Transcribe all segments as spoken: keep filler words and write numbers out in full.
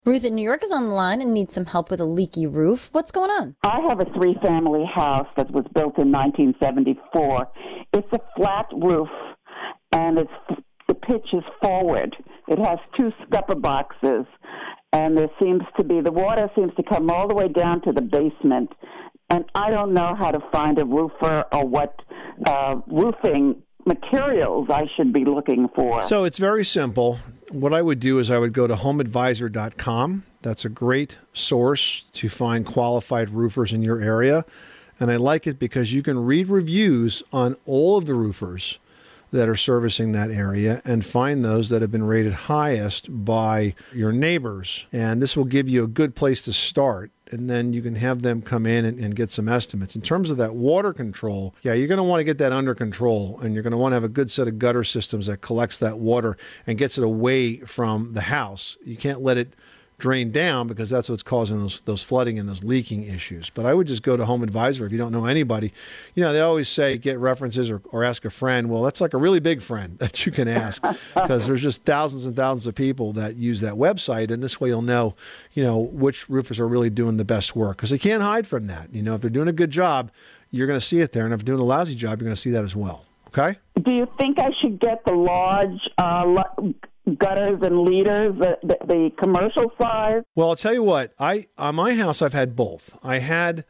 Ruth in New York is on the line and needs some help with a leaky roof. What's going on? I have a three-family house that was built in nineteen seventy-four. It's a flat roof, and it's the pitch is forward. It has two scupper boxes, and there seems to be, the water seems to come all the way down to the basement. And I don't know how to find a roofer or what uh, roofing materials I should be looking for. So it's very simple. What I would do is I would go to home advisor dot com. That's a great source to find qualified roofers in your area. And I like it because you can read reviews on all of the roofers that are servicing that area and find those that have been rated highest by your neighbors. And this will give you a good place to start. And then you can have them come in and, and get some estimates. In terms of that water control, yeah, you're going to want to get that under control, and you're going to want to have a good set of gutter systems that collects that water and gets it away from the house. You can't let it drain down because that's what's causing those those flooding and those leaking issues. But I would just go to Home Advisor if you don't know anybody. You know, they always say get references or, or ask a friend. Well, that's like a really big friend that you can ask because there's just thousands and thousands of people that use that website, and this way you'll know, you know, which roofers are really doing the best work because they can't hide from that. You know, if they're doing a good job, you're going to see it there, and if they're doing a lousy job, you're going to see that as well. Okay? Do you think I should get the large uh, lo- gutters and leaders, the, the, the commercial size? Well, I'll tell you what. I on my house, I've had both. I had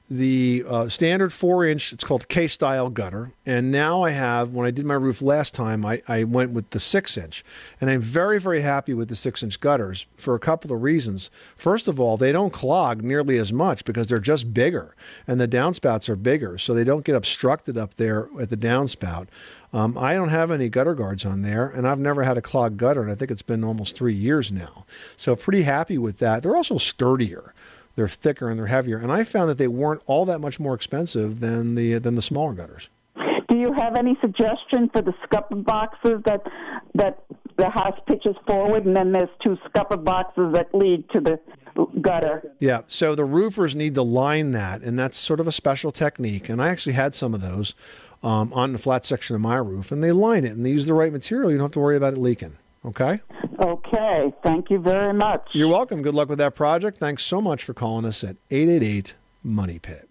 the uh, standard four-inch, it's called K-style gutter, and now I have, when I did my roof last time, I, I went with the six-inch. And I'm very, very happy with the six-inch gutters for a couple of reasons. First of all, they don't clog nearly as much because they're just bigger, and the downspouts are bigger, so they don't get obstructed up there at the downspout. Um, I don't have any gutter guards on there, and I've never had a clogged gutter, and I think it's been almost three years now. So pretty happy with that. They're also sturdier. They're thicker and they're heavier, and I found that they weren't all that much more expensive than the than the smaller gutters. Do you have any suggestion for the scupper boxes that that the house pitches forward, and then there's two scupper boxes that lead to the gutter? Yeah, so the roofers need to line that, and that's sort of a special technique, and I actually had some of those um, on the flat section of my roof, and they line it, and they use the right material. You don't have to worry about it leaking, okay? Okay, thank you very much. You're welcome. Good luck with that project. Thanks so much for calling us at eight eight eight, money pit.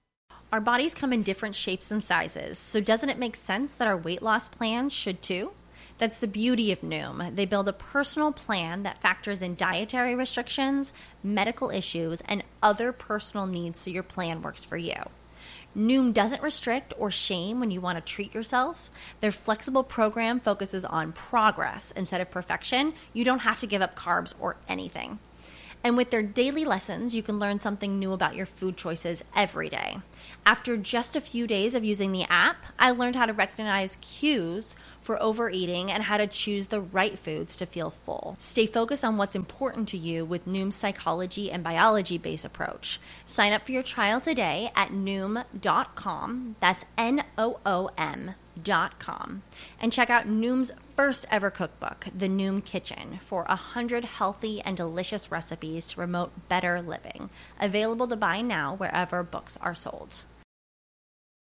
Our bodies come in different shapes and sizes, so doesn't it make sense that our weight loss plans should too? That's the beauty of Noom. They build a personal plan that factors in dietary restrictions, medical issues, and other personal needs so your plan works for you. Noom doesn't restrict or shame when you want to treat yourself. Their flexible program focuses on progress instead of perfection. You don't have to give up carbs or anything. And with their daily lessons, you can learn something new about your food choices every day. After just a few days of using the app, I learned how to recognize cues for overeating and how to choose the right foods to feel full. Stay focused on what's important to you with Noom's psychology and biology-based approach. Sign up for your trial today at noom dot com. That's N O O M dot com. And check out Noom's first ever cookbook, The Noom Kitchen, for one hundred healthy and delicious recipes to promote better living. Available to buy now wherever books are sold.